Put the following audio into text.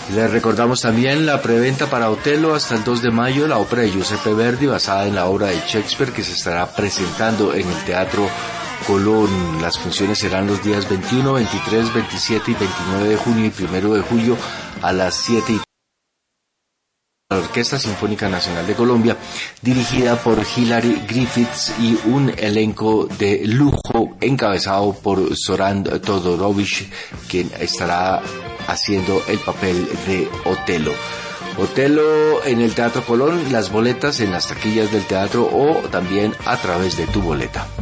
Les recordamos también la preventa para Otello hasta el 2 de mayo, la ópera de Giuseppe Verdi basada en la obra de Shakespeare que se estará presentando en el Teatro Colón. Las funciones serán los días 21, 23, 27 y 29 de junio y 1 de julio a las 7:30. La Orquesta Sinfónica Nacional de Colombia, dirigida por Hilary Griffiths y un elenco de lujo encabezado por Zoran Todorovic, quien estará haciendo el papel de Otello. Otello en el Teatro Colón, las boletas en las taquillas del teatro o también a través de Tu Boleta.